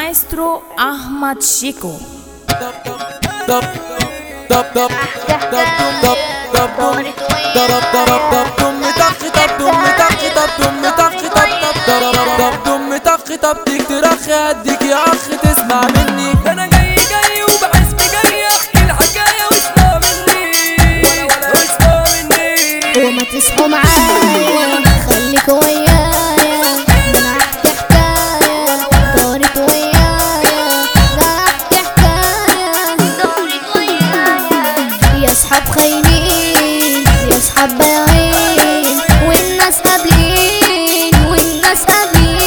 المايسترو أحمد شيكو. طب تكتر اخ اديك يا اخ تسمع مني. انا جاي وبحسب جاي احكي الحكايه واسمع مني وما تصحوا معايا خليكوا ويايا ده انا احكي حكايه دارت ويايا ده احكي حكايه دارت ويايا. يا اصحاب خاينين يا اصحاب بايعين والناس قابلين والناس قابلين.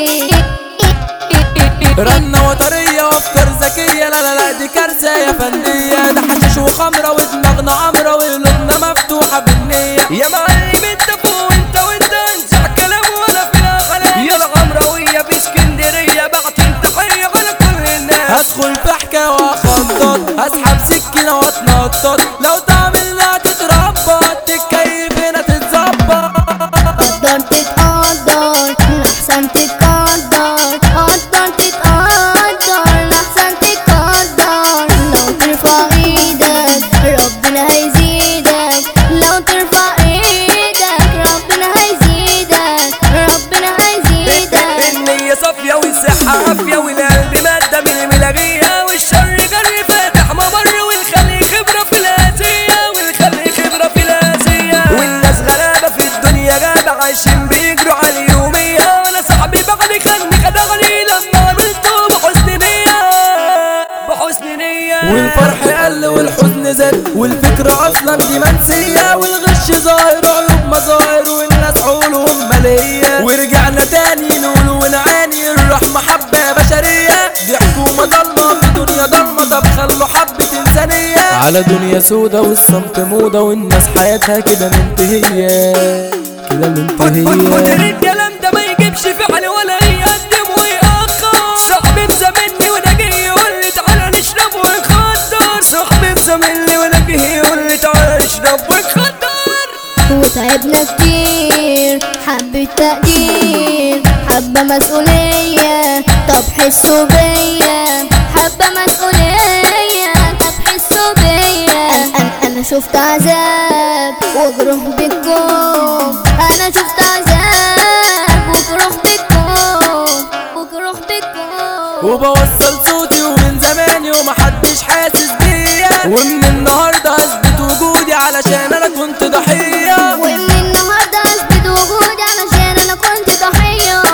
رنة وطرية وافكار ذكية لا دي كارثة يا فندية. ده حشيش وخمرة ودماغنا عمرة وقلوبنا مفتوحة بالنية. يا معلم انت فوق وانت انسى كلام ولا فيها خلاص. يا العمراوية في اسكندرية بعتين تحية على كل الناس. هدخل في حكاية واخطط هسحب سكينة واتنطط. لو تعملنا تتربط تتكيف هنا تتظبط. قدر تتقدر لحسن تتقدر قدر تتقدر لحسن تتقدر. لو ترفع ايدك ربنا هيزيدك لو ترفع ايدك ربنا هيزيدك ربنا هيزيدك. النية صافية والصحة عافية والقلب مادة من الملاغية والشر جري فاتح ممر والخلي خبرة في الآسية والخلي خبرة في الآسية. والناس غلابة في الدنيا غابة عايشين بيجروا على اليومية. وانا صاحبي بغني خدعني لما عملته بحسن نية والفرح قل والحزن زاد والفكرة اصلا دي منسية. والغش ظاهر عيوب مظاهر والناس عقولهم مالية. ورجعنا تاني نقول ونعاني الرحمة حبة بشرية. دي حكومة ضلمة في دنيا ضلمة طب خلوا حبة إنسانية. على دنيا سودا والصمت موضة والناس حياتها كده منتهية كده منتهية. الكلام ده ما يجيبش فعل ولا يقدم ويأخر. صاحبي بزمني وانا جاي يقول لي تعالى نشرب ونخدر. صاحبي بزمني وانا جاي يقول لي تعالى نشرب ونخدر. وتعبنا كتير حبة تقدير حبة مسؤولية طب حسوا بيا حبة مسؤولية طب حسوا بيا. أنا شفت عذاب وجروح بكم أنا شفت عذاب وجروح بكم وجروح بكم. وبوصل صوتي ومن زماني ومحدش حاسس بيا. ومن النهاردة اثبت وجودي علشان انا كنت ضحية. ومن النهاردة اثبت وجودي علشان انا كنت ضحية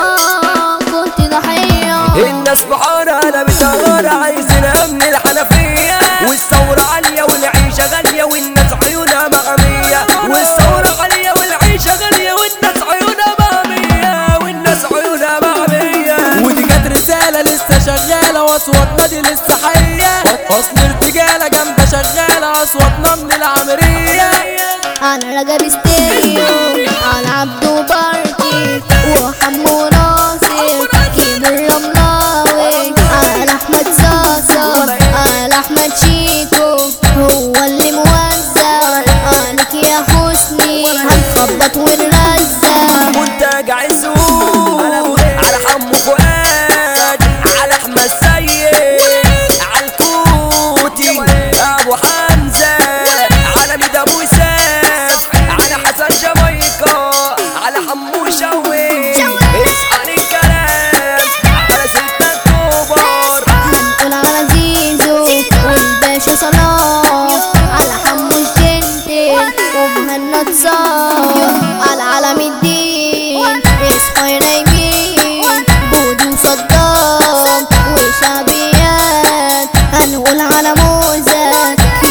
كنت ضحية. الناس في حارة انا بتغارة عايزين امن الحنفية. والثورة عالية والعيشة غالية والناس عيونها مغمية. والثورة عالية والعيشة غالية والناس عيونها مغمية والناس عيونها مغمية. ودي كانت رسالة لسه شغالة واصواتنا دي لسه حية. اصل ارتجالة جامدة شغالة اصواتنا من العمرية. انا رجب ستيريو على عبدو بارتي وحمو ناصر كيم الرملاوي على احمد صاصة على احمد شيكو هو اللي موزع عليك يا حسني هنخبط ونرزع. منتج عزوز على حمو فؤاد على احمد سيد على الكوتي ابو حمزه على ميد ابو ساف على حسن جامايكا على حمو شوي اسمع الكلام على 6 اكتوبر. هنقول على زيزو والباشا صلاح على حمو الجندي ومهند صاح على علم الدين اصحى نايمين بودو صدام وشعبيات. هنقول على موزة